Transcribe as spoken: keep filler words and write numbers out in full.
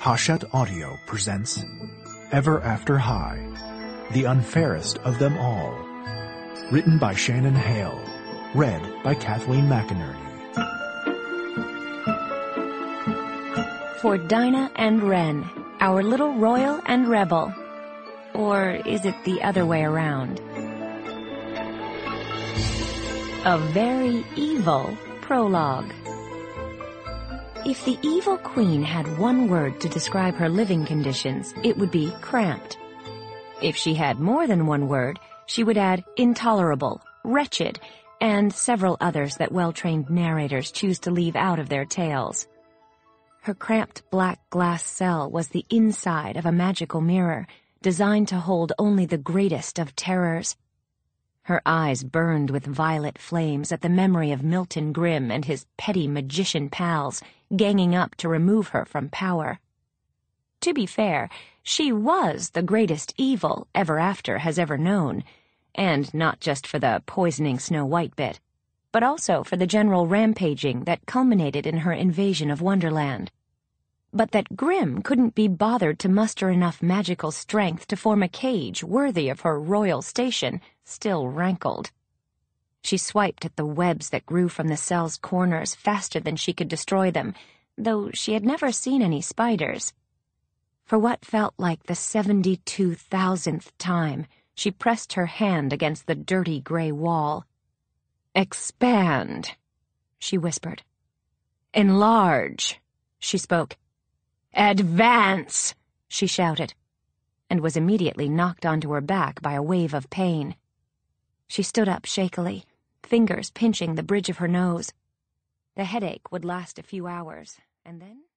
Hachette Audio presents Ever After High, the unfairest of them all. Written by Shannon Hale. Read by Kathleen McInerney. For Dinah and Wren, our little royal and rebel. Or is it the other way around? A very evil prologue. If the evil queen had one word to describe her living conditions, it would be cramped. If she had more than one word, she would add intolerable, wretched, and several others that well-trained narrators choose to leave out of their tales. Her cramped black glass cell was the inside of a magical mirror, designed to hold only the greatest of terrors. Her eyes burned with violet flames at the memory of Milton Grimm and his petty magician pals ganging up to remove her from power. To be fair, she was the greatest evil Ever After has ever known, and not just for the poisoning Snow White bit, but also for the general rampaging that culminated in her invasion of Wonderland. But that Grimm couldn't be bothered to muster enough magical strength to form a cage worthy of her royal station still rankled. She swiped at the webs that grew from the cell's corners faster than she could destroy them, though she had never seen any spiders. For what felt like the seventy-two thousandth time, she pressed her hand against the dirty gray wall. "Expand," she whispered. "Enlarge," she spoke. "Advance!" she shouted, and was immediately knocked onto her back by a wave of pain. She stood up shakily, fingers pinching the bridge of her nose. The headache would last a few hours, and then...